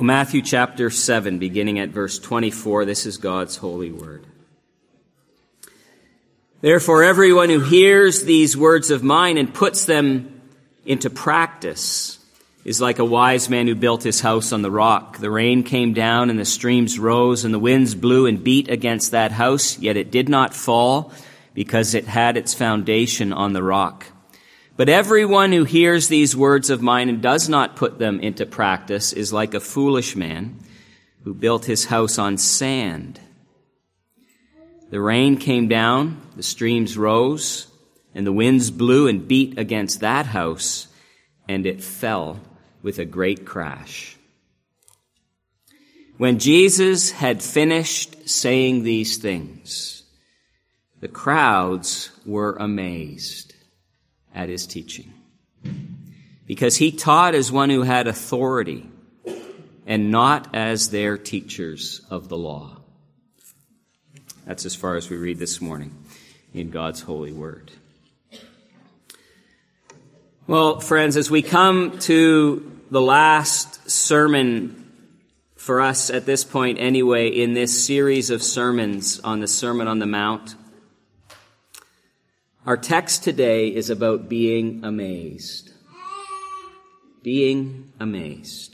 Matthew chapter 7, beginning at verse 24, this is God's holy word. Therefore, everyone who hears these words of mine and puts them into practice is like a wise man who built his house on the rock. The rain came down and the streams rose and the winds blew and beat against that house, yet it did not fall because it had its foundation on the rock. But everyone who hears these words of mine and does not put them into practice is like a foolish man who built his house on sand. The rain came down, the streams rose, and the winds blew and beat against that house, and it fell with a great crash. When Jesus had finished saying these things, the crowds were amazed at his teaching, because he taught as one who had authority and not as their teachers of the law. That's as far as we read this morning in God's holy word. Well, friends, as we come to the last sermon for us at this point anyway in this series of sermons on the Sermon on the Mount, our text today is about being amazed. Being amazed.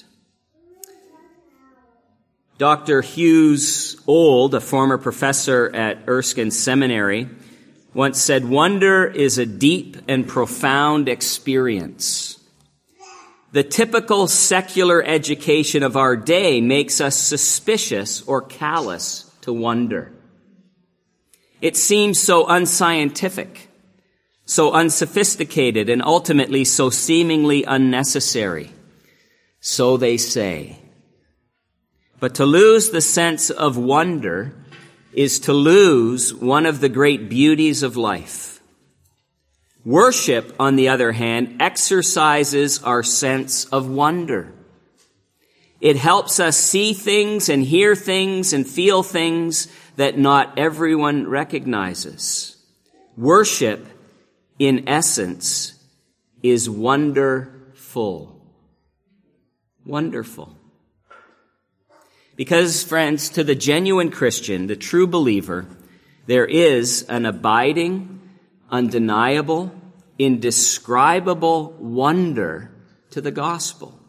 Dr. Hughes Old, a former professor at Erskine Seminary, once said, "Wonder is a deep and profound experience. The typical secular education of our day makes us suspicious or callous to wonder. It seems so unscientific, so unsophisticated, and ultimately so seemingly unnecessary. So they say. But to lose the sense of wonder is to lose one of the great beauties of life. Worship, on the other hand, exercises our sense of wonder. It helps us see things and hear things and feel things that not everyone recognizes. Worship, in essence, is wonderful. Wonderful. Because, friends, to the genuine Christian, the true believer, there is an abiding, undeniable, indescribable wonder to the gospel.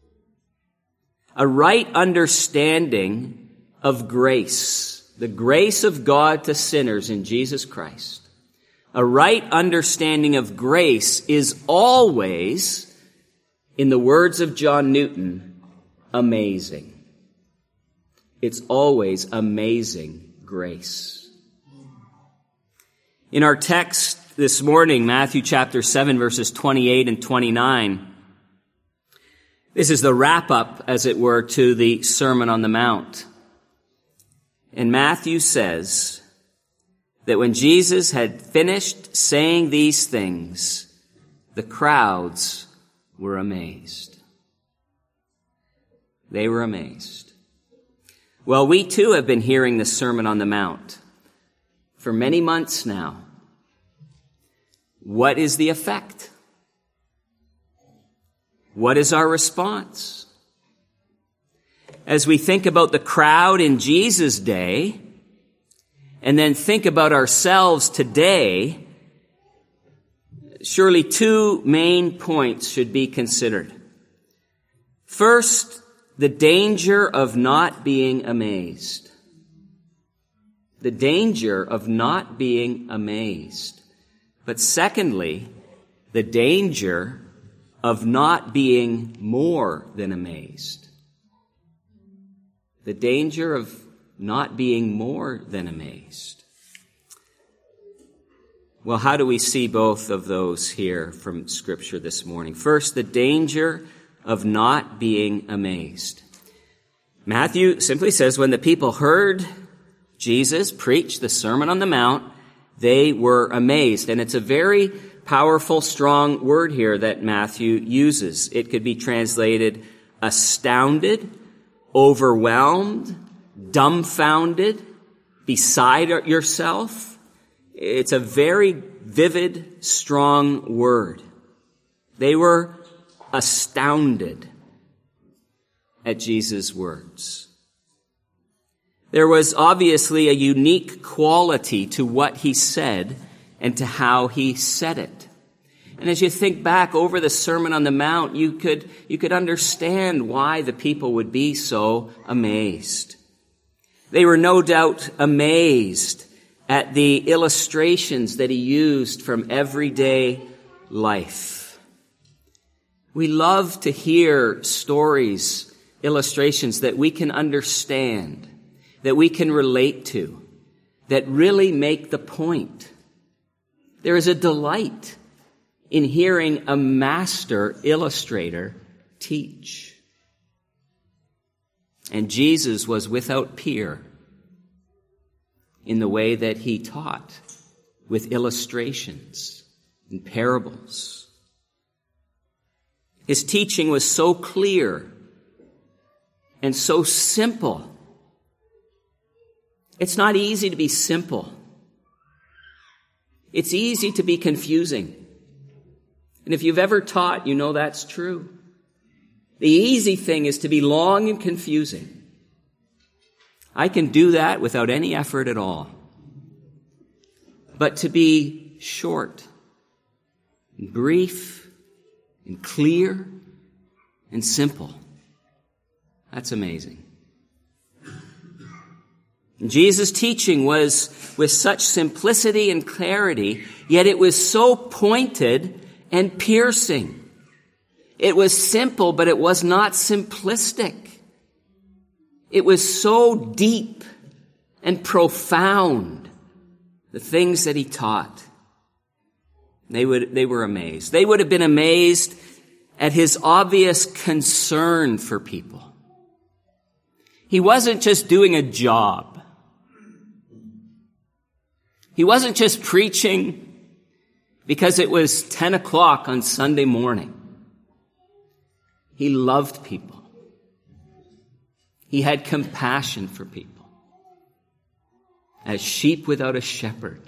A right understanding of grace, the grace of God to sinners in Jesus Christ. A right understanding of grace is always, in the words of John Newton, amazing. It's always amazing grace. In our text this morning, Matthew chapter 7, verses 28 and 29, this is the wrap-up, as it were, to the Sermon on the Mount. And Matthew says that when Jesus had finished saying these things, the crowds were amazed. They were amazed. Well, we too have been hearing the Sermon on the Mount for many months now. What is the effect? What is our response? As we think about the crowd in Jesus' day, and then think about ourselves today, surely two main points should be considered. First, the danger of not being amazed. The danger of not being amazed. But secondly, the danger of not being more than amazed. The danger of not being more than amazed. Well, how do we see both of those here from Scripture this morning? First, the danger of not being amazed. Matthew simply says, when the people heard Jesus preach the Sermon on the Mount, they were amazed. And it's a very powerful, strong word here that Matthew uses. It could be translated astounded, overwhelmed, dumbfounded, beside yourself. It's a very vivid, strong word. They were astounded. at Jesus' words. There was obviously a unique quality to what he said and to how he said it. And as you think back over the Sermon on the Mount, you could understand why the people would be so amazed. They were no doubt amazed at the illustrations that he used from everyday life. We love to hear stories, illustrations that we can understand, that we can relate to, that really make the point. There is a delight in hearing a master illustrator teach. And Jesus was without peer in the way that he taught, with illustrations and parables. His teaching was so clear and so simple. It's not easy to be simple. It's easy to be confusing. And if you've ever taught, you know that's true. The easy thing is to be long and confusing. I can do that without any effort at all. But to be short, and brief, and clear, and simple, that's amazing. Jesus' teaching was with such simplicity and clarity, yet it was so pointed and piercing. It was simple, but it was not simplistic. It was so deep and profound, the things that he taught. They were amazed. They would have been amazed at his obvious concern for people. He wasn't just doing a job. He wasn't just preaching because it was 10 o'clock on Sunday morning. He loved people. He had compassion for people. As sheep without a shepherd.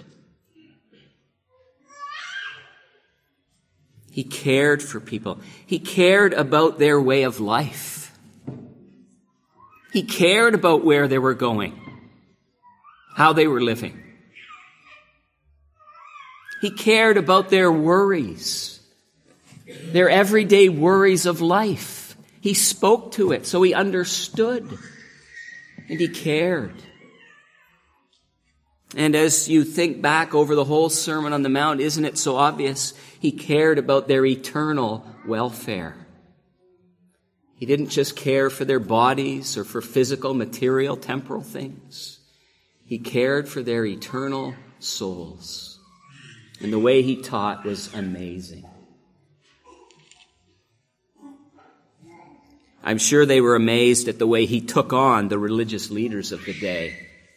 He cared for people. He cared about their way of life. He cared about where they were going, how they were living. He cared about their worries, their everyday worries of life. He spoke to it, so he understood, and he cared. And as you think back over the whole Sermon on the Mount, isn't it so obvious? He cared about their eternal welfare. He didn't just care for their bodies or for physical, material, temporal things. He cared for their eternal souls. And the way he taught was amazing. I'm sure they were amazed at the way he took on the religious leaders of the day.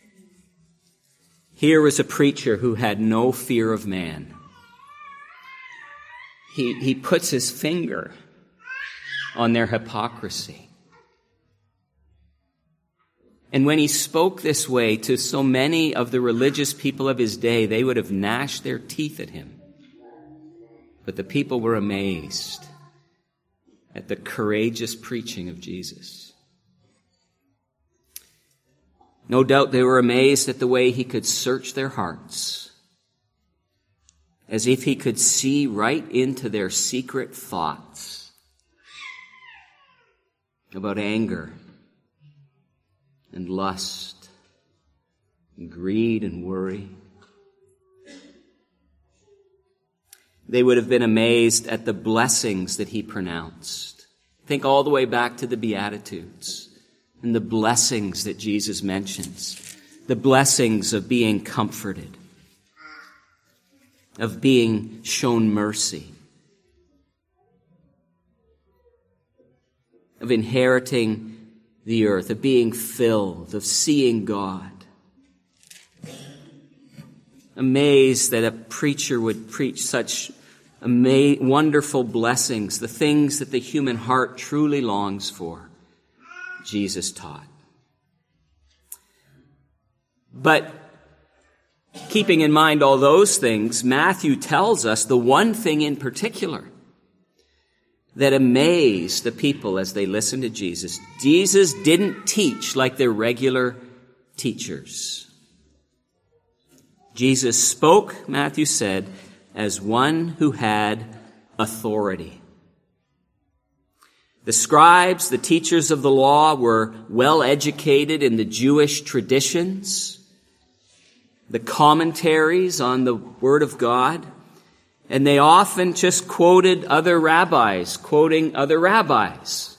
Here was a preacher who had no fear of man. He puts his finger on their hypocrisy. And when he spoke this way to so many of the religious people of his day, they would have gnashed their teeth at him. But the people were amazed at the courageous preaching of Jesus. No doubt they were amazed at the way he could search their hearts, as if he could see right into their secret thoughts about anger and lust and greed and worry. They would have been amazed at the blessings that he pronounced. Think all the way back to the Beatitudes and the blessings that Jesus mentions. The blessings of being comforted, of being shown mercy, of inheriting the earth, of being filled, of seeing God. Amazed that a preacher would preach such wonderful blessings, the things that the human heart truly longs for, Jesus taught. But keeping in mind all those things, Matthew tells us the one thing in particular that amazed the people as they listened to Jesus. Jesus didn't teach like their regular teachers. Jesus spoke, Matthew said, as one who had authority. The scribes, the teachers of the law, were well educated in the Jewish traditions, the commentaries on the Word of God, and they often just quoted other rabbis, quoting other rabbis.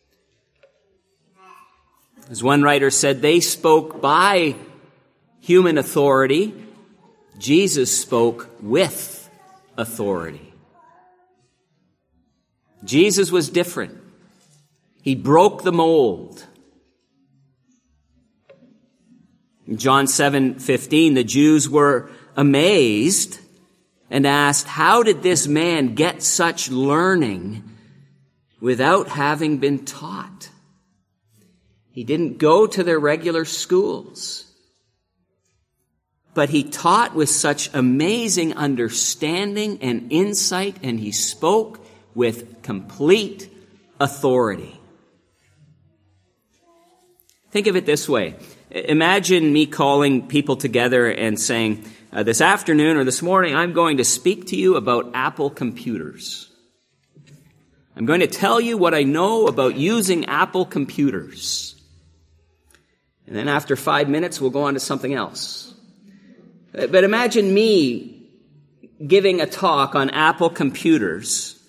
As one writer said, they spoke by human authority. Jesus spoke with authority. Jesus was different. He broke the mold. In John 7:15, the Jews were amazed and asked, how did this man get such learning without having been taught? He didn't go to their regular schools, but he taught with such amazing understanding and insight, and he spoke with complete authority. Think of it this way. Imagine me calling people together and saying, this afternoon or this morning, I'm going to speak to you about Apple computers. I'm going to tell you what I know about using Apple computers. And then after 5 minutes, we'll go on to something else. But imagine me giving a talk on Apple computers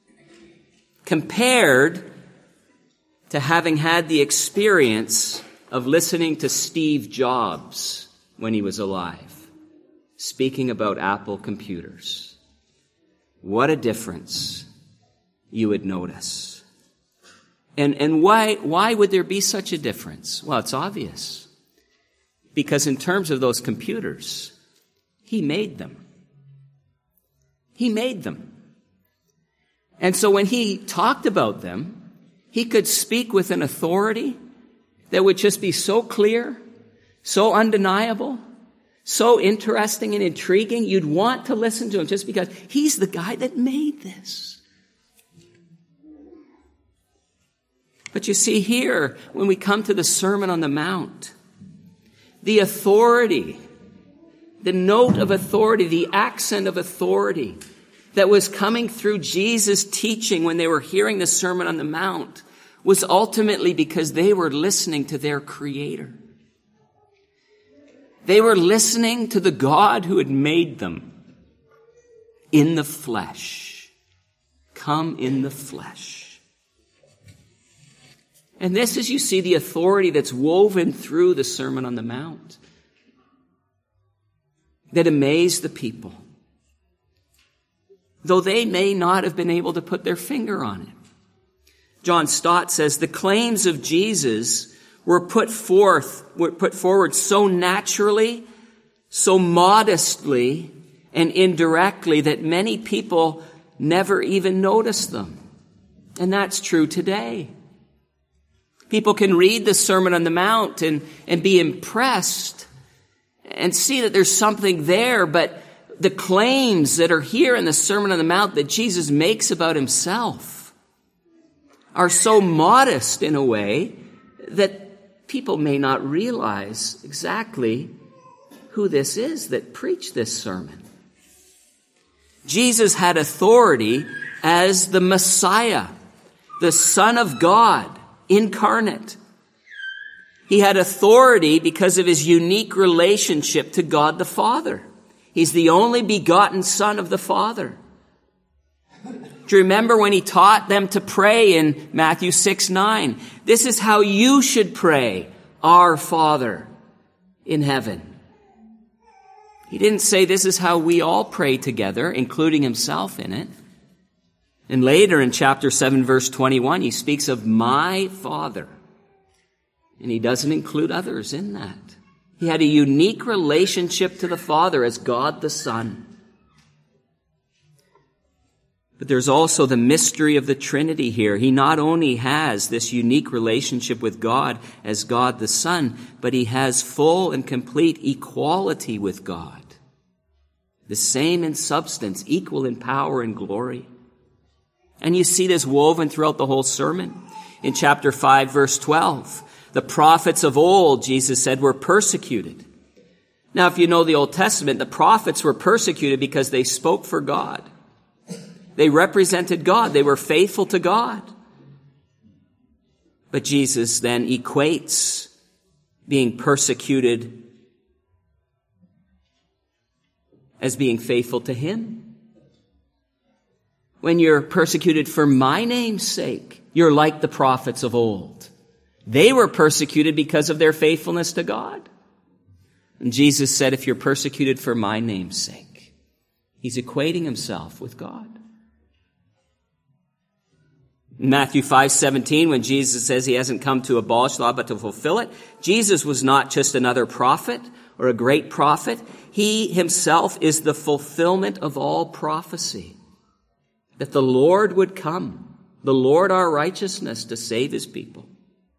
compared to having had the experience of listening to Steve Jobs when he was alive, speaking about Apple computers. What a difference you would notice. And why would there be such a difference? Well, it's obvious. Because in terms of those computers, he made them. He made them. And so when he talked about them, he could speak with an authority that would just be so clear, so undeniable, so interesting and intriguing. You'd want to listen to him just because he's the guy that made this. But you see here, when we come to the Sermon on the Mount, the authority, the note of authority, the accent of authority that was coming through Jesus' teaching when they were hearing the Sermon on the Mount was ultimately because they were listening to their Creator. They were listening to the God who had made them in the flesh. Come in the flesh. And this is, you see, the authority that's woven through the Sermon on the Mount that amazed the people, though they may not have been able to put their finger on it. John Stott says the claims of Jesus were put forward so naturally, so modestly, and indirectly that many people never even noticed them. And that's true today. People can read the Sermon on the Mount and be impressed and see that there's something there, but the claims that are here in the Sermon on the Mount that Jesus makes about himself are so modest in a way that people may not realize exactly who this is that preached this sermon. Jesus had authority as the Messiah, the Son of God, incarnate. He had authority because of his unique relationship to God the Father. He's the only begotten Son of the Father. Do you remember when he taught them to pray in Matthew 6:9? This is how you should pray, our Father in heaven. He didn't say this is how we all pray together, including himself in it. And later in chapter 7, verse 21, he speaks of my Father. And he doesn't include others in that. He had a unique relationship to the Father as God the Son. But there's also the mystery of the Trinity here. He not only has this unique relationship with God as God the Son, but he has full and complete equality with God. The same in substance, equal in power and glory. And you see this woven throughout the whole sermon. In chapter 5, verse 12, the prophets of old, Jesus said, were persecuted. Now, if you know the Old Testament, the prophets were persecuted because they spoke for God. They represented God. They were faithful to God. But Jesus then equates being persecuted as being faithful to him. When you're persecuted for my name's sake, you're like the prophets of old. They were persecuted because of their faithfulness to God. And Jesus said, if you're persecuted for my name's sake, he's equating himself with God. In Matthew 5:17, when Jesus says he hasn't come to abolish the law but to fulfill it, Jesus was not just another prophet or a great prophet. He himself is the fulfillment of all prophecy. That the Lord would come, the Lord our righteousness, to save his people.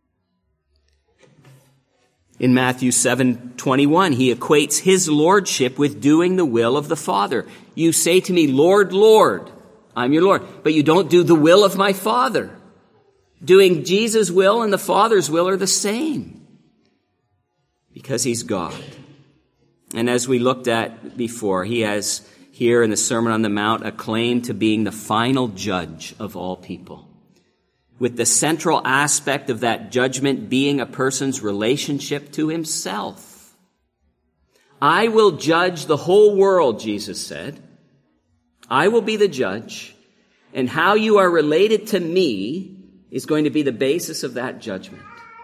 In Matthew 7:21, he equates his lordship with doing the will of the Father. You say to me, Lord, Lord, I'm your Lord, but you don't do the will of my Father. Doing Jesus' will and the Father's will are the same because he's God. And as we looked at before, he has here in the Sermon on the Mount a claim to being the final judge of all people, with the central aspect of that judgment being a person's relationship to himself. I will judge the whole world, Jesus said. I will be the judge, and how you are related to me is going to be the basis of that judgment.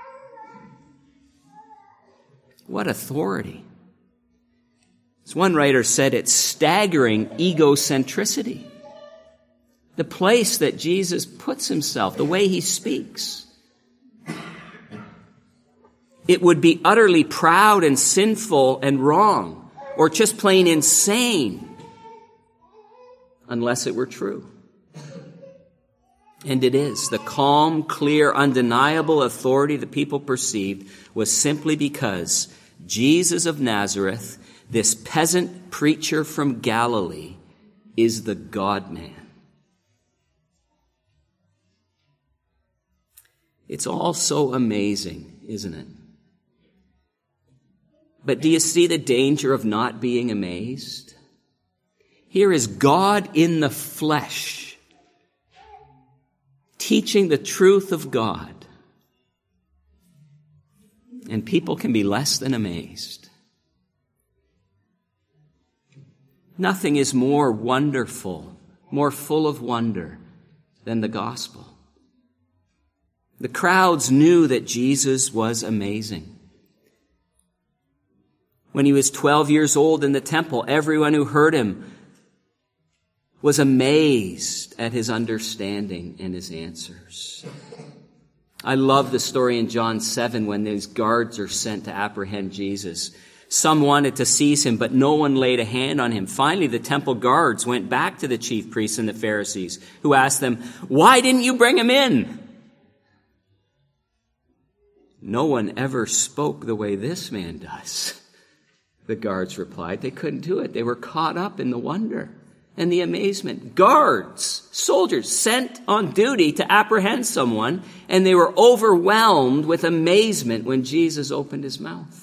What authority! As one writer said, it's staggering egocentricity. The place that Jesus puts himself, the way he speaks. It would be utterly proud and sinful and wrong, or just plain insane, unless it were true. And it is. The calm, clear, undeniable authority the people perceived was simply because Jesus of Nazareth, this peasant preacher from Galilee, is the God-man. It's all so amazing, isn't it? But do you see the danger of not being amazed? Here is God in the flesh, teaching the truth of God. And people can be less than amazed. Nothing is more wonderful, more full of wonder than the gospel. The crowds knew that Jesus was amazing. When he was 12 years old in the temple, everyone who heard him was amazed at his understanding and his answers. I love the story in John 7 when these guards are sent to apprehend Jesus. Some wanted to seize him, but no one laid a hand on him. Finally, the temple guards went back to the chief priests and the Pharisees, who asked them, "Why didn't you bring him in?" "No one ever spoke the way this man does," the guards replied. They couldn't do it. They were caught up in the wonder and the amazement. Guards, soldiers sent on duty to apprehend someone, and they were overwhelmed with amazement when Jesus opened his mouth.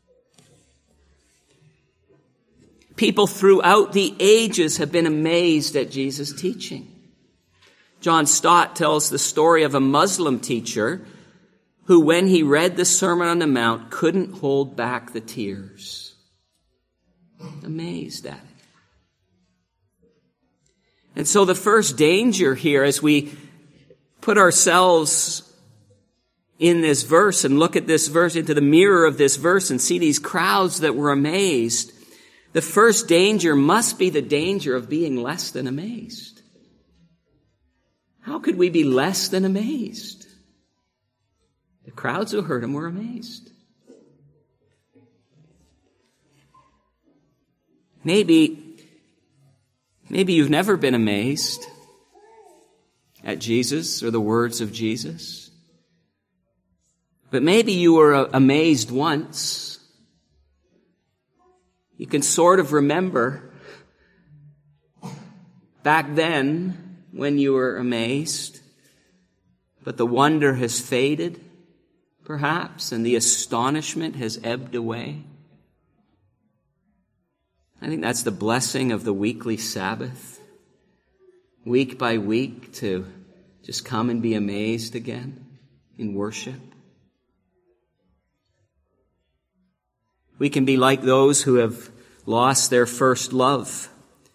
People throughout the ages have been amazed at Jesus' teaching. John Stott tells the story of a Muslim teacher who, when he read the Sermon on the Mount, couldn't hold back the tears. Amazed at it. And so the first danger here, as we put ourselves in this verse and look at this verse, into the mirror of this verse, and see these crowds that were amazed, the first danger must be the danger of being less than amazed. How could we be less than amazed? The crowds who heard him were amazed. Maybe you've never been amazed at Jesus or the words of Jesus. But maybe you were amazed once. You can sort of remember back then when you were amazed, but the wonder has faded, perhaps, and the astonishment has ebbed away? I think that's the blessing of the weekly Sabbath, week by week, to just come and be amazed again in worship. We can be like those who have lost their first love.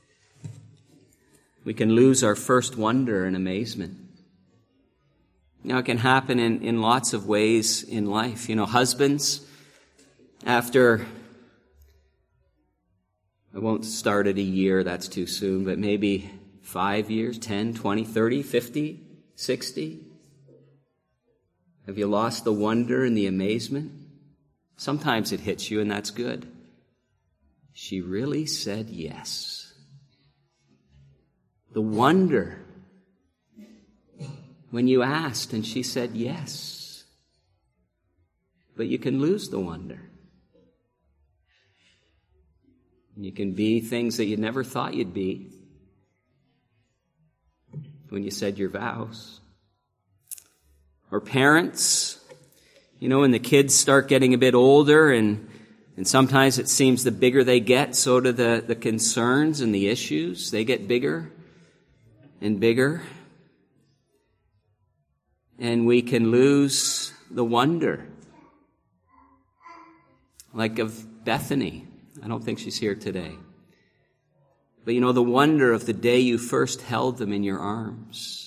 We can lose our first wonder and amazement. It can happen in lots of ways in life. Husbands, after, I won't start at a year, that's too soon, but maybe 5 years, 10, 20, 30, 50, 60. Have you lost the wonder and the amazement? Sometimes it hits you, and that's good. She really said yes. The wonder when you asked and she said yes. But you can lose the wonder. You can be things that you never thought you'd be when you said your vows. Or parents, when the kids start getting a bit older, and sometimes it seems the bigger they get, so do the concerns and the issues. They get bigger and bigger. And we can lose the wonder. Like of Bethany. I don't think she's here today. But the wonder of the day you first held them in your arms.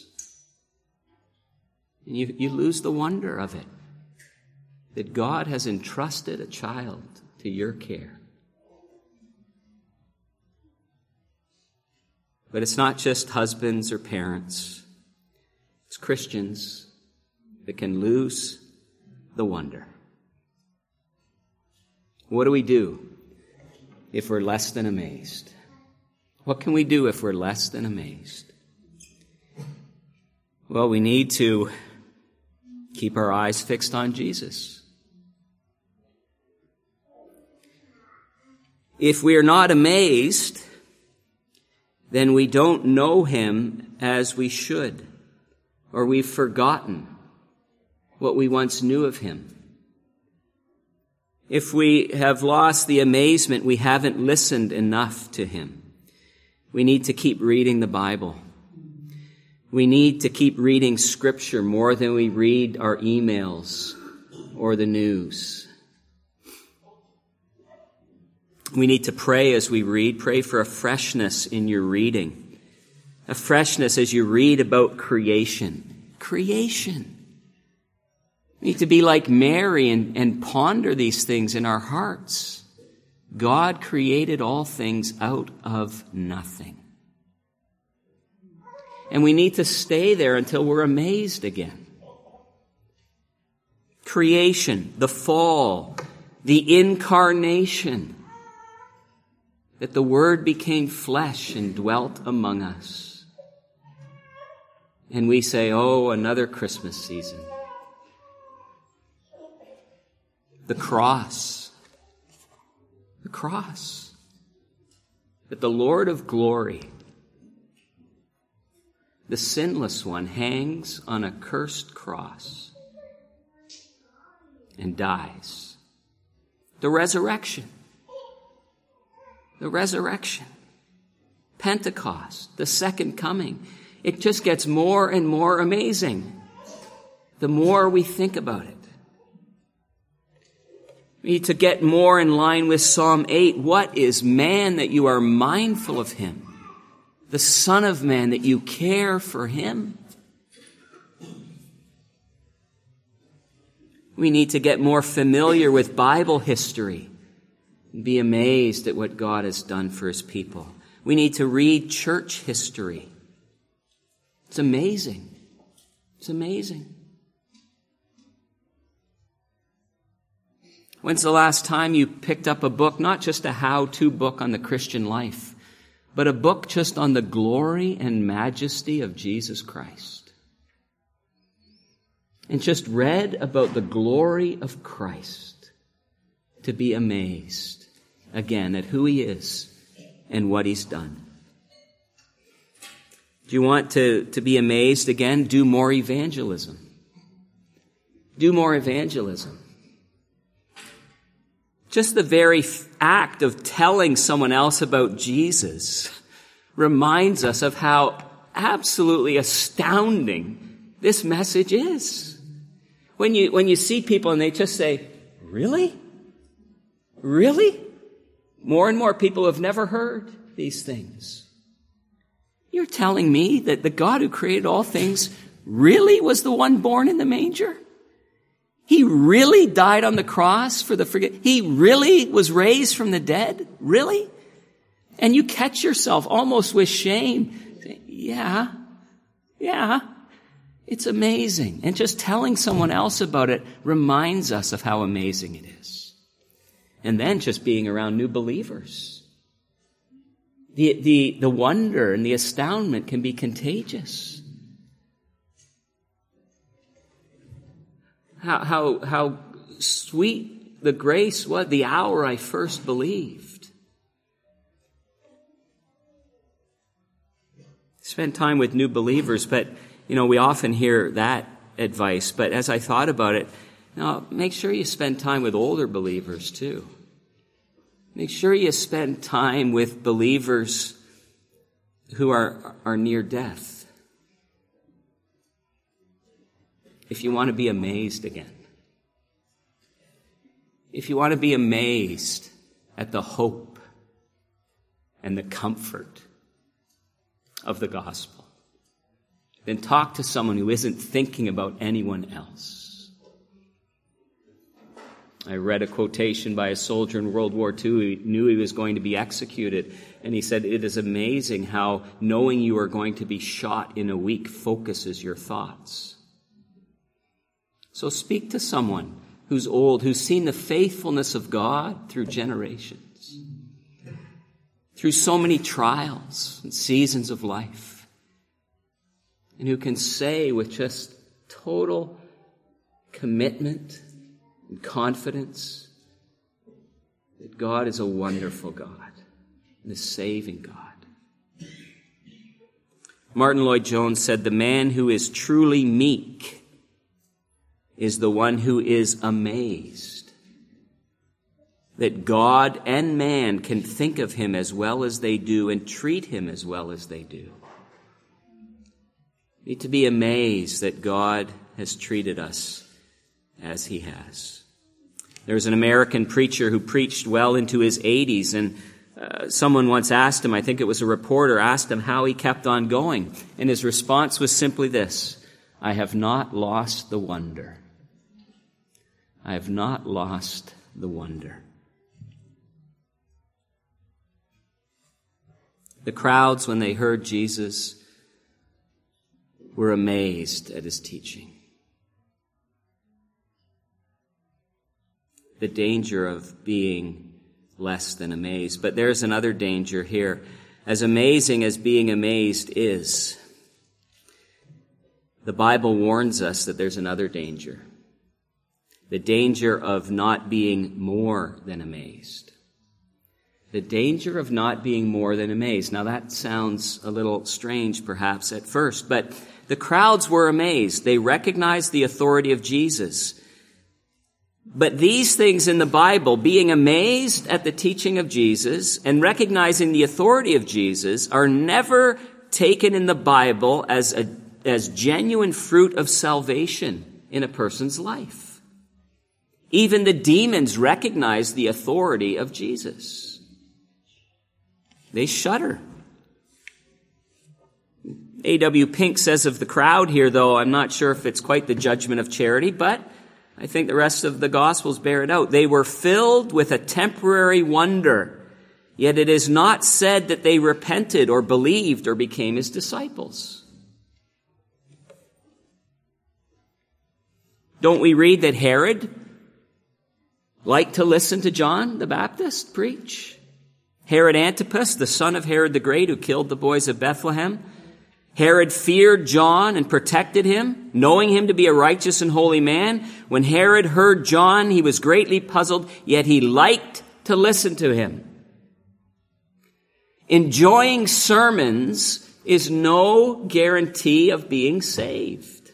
And you lose the wonder of it. That God has entrusted a child to your care. But it's not just husbands or parents. It's Christians that can lose the wonder. What do we do if we're less than amazed? What can we do if we're less than amazed? Well, we need to keep our eyes fixed on Jesus. If we are not amazed, then we don't know him as we should, or we've forgotten what we once knew of him. If we have lost the amazement, we haven't listened enough to him. We need to keep reading the Bible. We need to keep reading Scripture more than we read our emails or the news. We need to pray as we read. Pray for a freshness in your reading. A freshness as you read about creation. Creation. We need to be like Mary and ponder these things in our hearts. God created all things out of nothing. And we need to stay there until we're amazed again. Creation, the fall, the incarnation, that the Word became flesh and dwelt among us. And we say, oh, another Christmas season. The cross. The cross. That the Lord of glory, the sinless one, hangs on a cursed cross and dies. The resurrection. The resurrection. Pentecost, the second coming. It just gets more and more amazing the more we think about it. We need to get more in line with Psalm 8. What is man that you are mindful of him? The Son of Man that you care for him? We need to get more familiar with Bible history and be amazed at what God has done for his people. We need to read church history. It's amazing. It's amazing. When's the last time you picked up a book, not just a how-to book on the Christian life, but a book just on the glory and majesty of Jesus Christ? And just read about the glory of Christ to be amazed again at who he is and what he's done. Do you want to be amazed again? Do more evangelism. Do more evangelism. Just the very act of telling someone else about Jesus reminds us of how absolutely astounding this message is. When you see people and they just say, "Really? Really?" More and more people have never heard these things. You're telling me that the God who created all things really was the one born in the manger? He really died on the cross for the forgiveness? He really was raised from the dead? Really? And you catch yourself almost with shame. Yeah, it's amazing. And just telling someone else about it reminds us of how amazing it is. And then just being around new believers. The wonder and the astoundment can be contagious. How sweet the grace was the hour I first believed. Spend time with new believers, but we often hear that advice. But as I thought about it, make sure you spend time with older believers too. Make sure you spend time with believers who are near death. If you want to be amazed again. If you want to be amazed at the hope and the comfort of the gospel, then talk to someone who isn't thinking about anyone else. I read a quotation by a soldier in World War II. He knew he was going to be executed. And he said, "It is amazing how knowing you are going to be shot in a week focuses your thoughts." So speak to someone who's old, who's seen the faithfulness of God through generations, through so many trials and seasons of life, and who can say with just total commitment and confidence that God is a wonderful God and a saving God. Martin Lloyd-Jones said, "The man who is truly meek is the one who is amazed that God and man can think of him as well as they do and treat him as well as they do." We need to be amazed that God has treated us as he has. There was an American preacher who preached well into his 80s, and someone once asked him, I think it was a reporter, asked him how he kept on going. And his response was simply this: "I have not lost the wonder. I have not lost the wonder." The crowds, when they heard Jesus, were amazed at his teaching. The danger of being less than amazed. But there's another danger here. As amazing as being amazed is, the Bible warns us that there's another danger. The danger of not being more than amazed. The danger of not being more than amazed. Now that sounds a little strange perhaps at first, but the crowds were amazed. They recognized the authority of Jesus. But these things in the Bible, being amazed at the teaching of Jesus and recognizing the authority of Jesus, are never taken in the Bible as genuine fruit of salvation in a person's life. Even the demons recognize the authority of Jesus. They shudder. A.W. Pink says of the crowd here, though I'm not sure if it's quite the judgment of charity, but I think the rest of the Gospels bear it out. They were filled with a temporary wonder, yet it is not said that they repented or believed or became his disciples. Don't we read that Herod liked to listen to John the Baptist preach? Herod Antipas, the son of Herod the Great, who killed the boys of Bethlehem. Herod feared John and protected him, knowing him to be a righteous and holy man. When Herod heard John, he was greatly puzzled, yet he liked to listen to him. Enjoying sermons is no guarantee of being saved.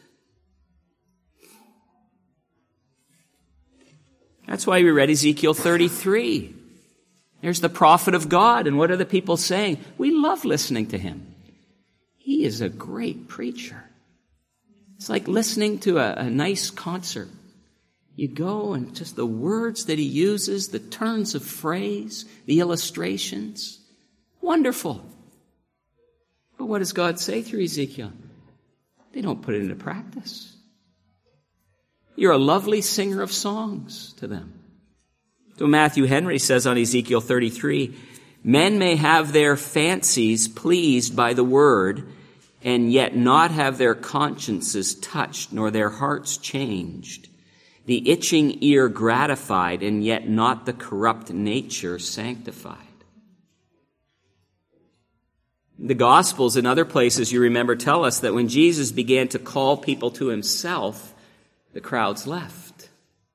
That's why we read Ezekiel 33. There's the prophet of God, and what are the people saying? We love listening to him. He is a great preacher. It's like listening to a nice concert. You go and just the words that he uses, the turns of phrase, the illustrations. Wonderful. But what does God say through Ezekiel? They don't put it into practice. You're a lovely singer of songs to them. So Matthew Henry says on Ezekiel 33, men may have their fancies pleased by the word, and yet not have their consciences touched, nor their hearts changed, the itching ear gratified, and yet not the corrupt nature sanctified. The Gospels and other places, you remember, tell us that when Jesus began to call people to himself, the crowds left.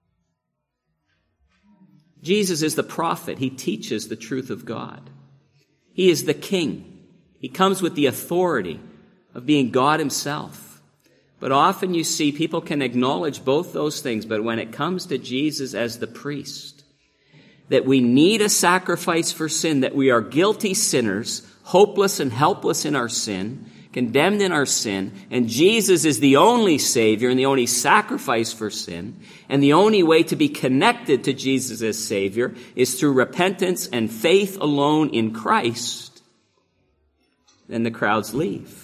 Jesus is the prophet. He teaches the truth of God. He is the king. He comes with the authority of being God himself. But often you see people can acknowledge both those things, but when it comes to Jesus as the priest, that we need a sacrifice for sin, that we are guilty sinners, hopeless and helpless in our sin, condemned in our sin, and Jesus is the only Savior and the only sacrifice for sin, and the only way to be connected to Jesus as Savior is through repentance and faith alone in Christ, then the crowds leave.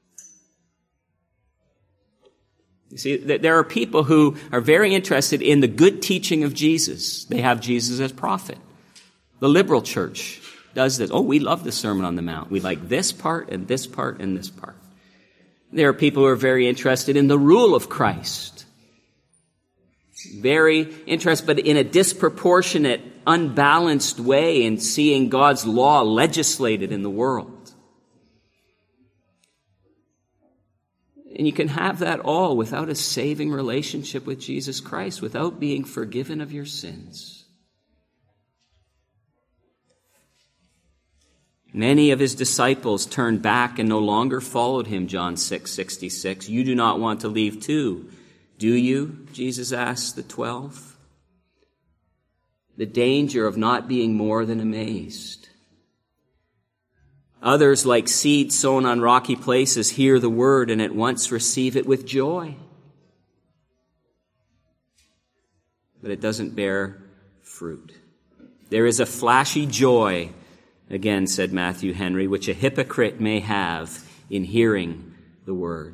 You see, there are people who are very interested in the good teaching of Jesus. They have Jesus as prophet. The liberal church does this. Oh, we love the Sermon on the Mount. We like this part and this part and this part. There are people who are very interested in the rule of Christ. Very interested, but in a disproportionate, unbalanced way in seeing God's law legislated in the world. And you can have that all without a saving relationship with Jesus Christ, without being forgiven of your sins. Many of his disciples turned back and no longer followed him, John 6:66. You do not want to leave too, do you? Jesus asked the 12. The danger of not being more than amazed. Others, like seed sown on rocky places, hear the word and at once receive it with joy. But it doesn't bear fruit. There is a flashy joy, again, said Matthew Henry, which a hypocrite may have in hearing the word.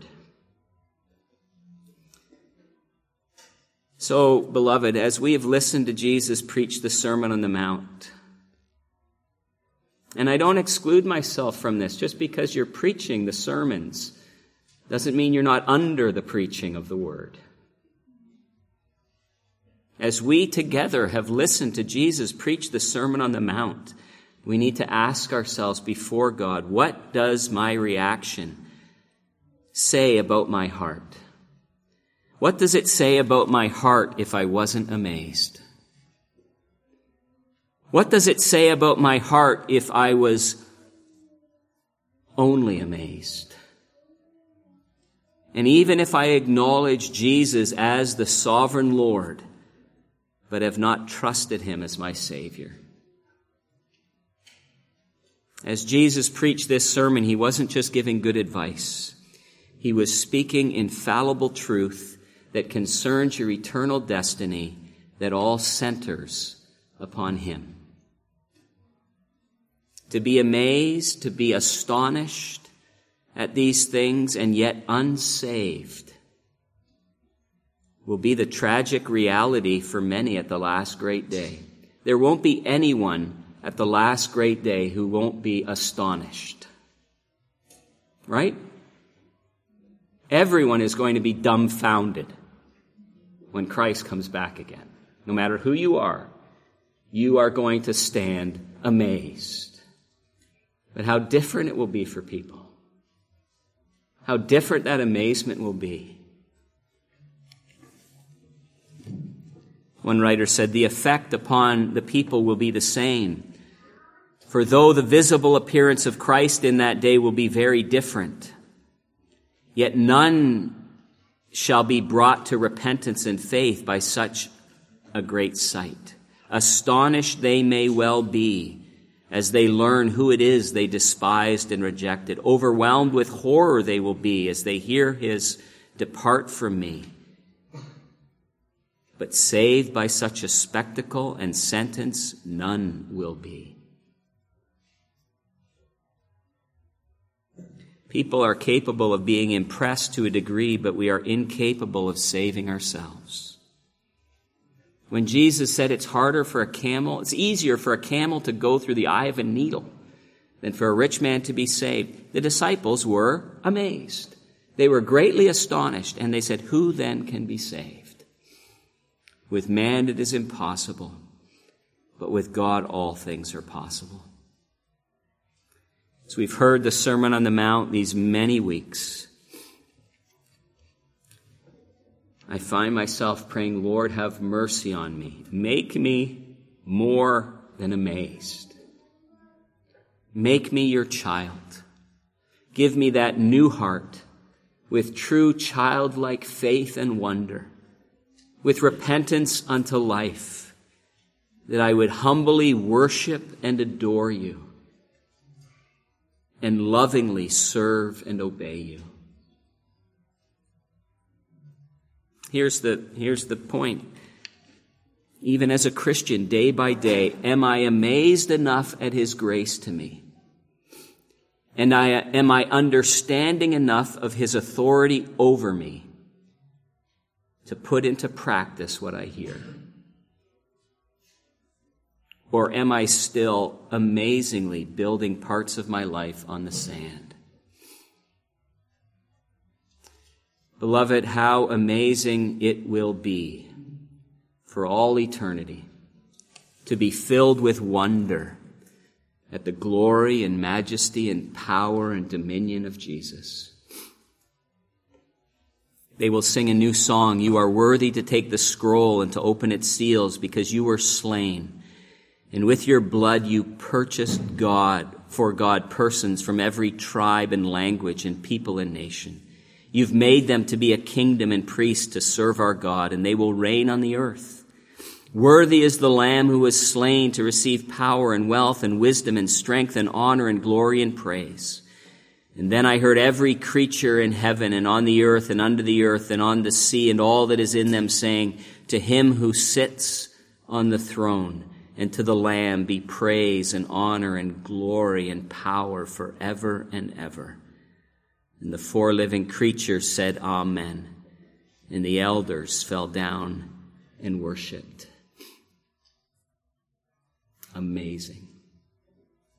So, beloved, as we have listened to Jesus preach the Sermon on the Mount, and I don't exclude myself from this. Just because you're preaching the sermons doesn't mean you're not under the preaching of the word. As we together have listened to Jesus preach the Sermon on the Mount, we need to ask ourselves before God, what does my reaction say about my heart? What does it say about my heart if I wasn't amazed? What does it say about my heart if I was only amazed? And even if I acknowledge Jesus as the sovereign Lord, but have not trusted him as my Savior. As Jesus preached this sermon, he wasn't just giving good advice. He was speaking infallible truth that concerns your eternal destiny, that all centers upon him. To be amazed, to be astonished at these things and yet unsaved will be the tragic reality for many at the last great day. There won't be anyone at the last great day who won't be astonished. Right? Everyone is going to be dumbfounded when Christ comes back again. No matter who you are going to stand amazed. But how different it will be for people. How different that amazement will be. One writer said, the effect upon the people will be the same. For though the visible appearance of Christ in that day will be very different, yet none shall be brought to repentance and faith by such a great sight. Astonished they may well be as they learn who it is they despised and rejected. Overwhelmed with horror they will be as they hear his "Depart from me." But saved by such a spectacle and sentence, none will be. People are capable of being impressed to a degree, but we are incapable of saving ourselves. When Jesus said it's easier for a camel to go through the eye of a needle than for a rich man to be saved, the disciples were amazed. They were greatly astonished, and they said, "Who then can be saved? With man it is impossible, but with God all things are possible." So we've heard the Sermon on the Mount these many weeks. I find myself praying, "Lord, have mercy on me. Make me more than amazed. Make me your child. Give me that new heart with true childlike faith and wonder, with repentance unto life, that I would humbly worship and adore you and lovingly serve and obey you." Here's the point. Even as a Christian, day by day, am I amazed enough at his grace to me? And am I understanding enough of his authority over me to put into practice what I hear? Or am I still amazingly building parts of my life on the sand? Beloved, how amazing it will be for all eternity to be filled with wonder at the glory and majesty and power and dominion of Jesus. They will sing a new song, "You are worthy to take the scroll and to open its seals, because you were slain. And with your blood you purchased for God persons from every tribe and language and people and nation. You've made them to be a kingdom and priests to serve our God, and they will reign on the earth. Worthy is the Lamb who was slain to receive power and wealth and wisdom and strength and honor and glory and praise." And then I heard every creature in heaven and on the earth and under the earth and on the sea and all that is in them saying, "To him who sits on the throne and to the Lamb be praise and honor and glory and power forever and ever." And the 4 living creatures said, "Amen." And the elders fell down and worshipped. Amazing.